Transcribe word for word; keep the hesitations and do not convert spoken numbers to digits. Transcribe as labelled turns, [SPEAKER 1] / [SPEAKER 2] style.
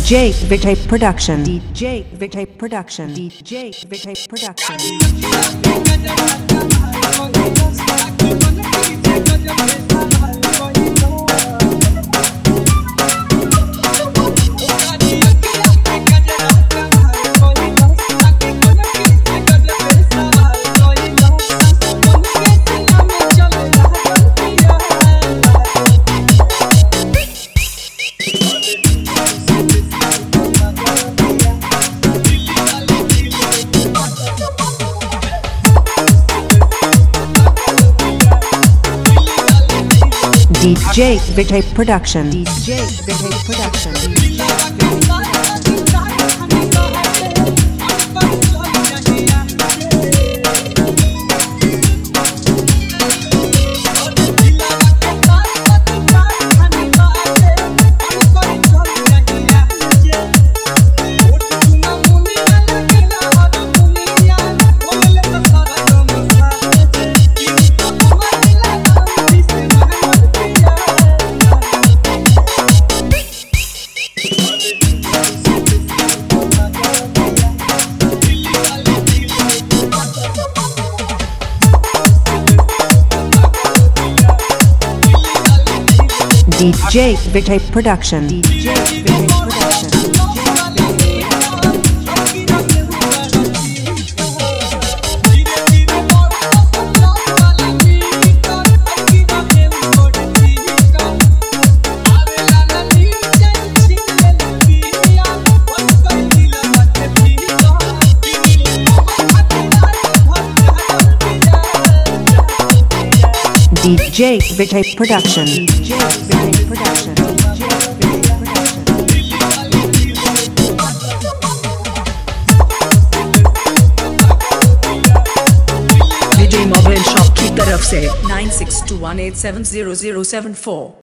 [SPEAKER 1] J Vijay Production. D J Vijay Production. D J Vijay Production. D J Vijay Production. D J Vijay Production. D J Vijay Production. D J Vijay Production. D J Vijay Production. D J Vijay Production.
[SPEAKER 2] Vijay mobile shop की तरफ से nine six two one eight seven zero zero seven फोर।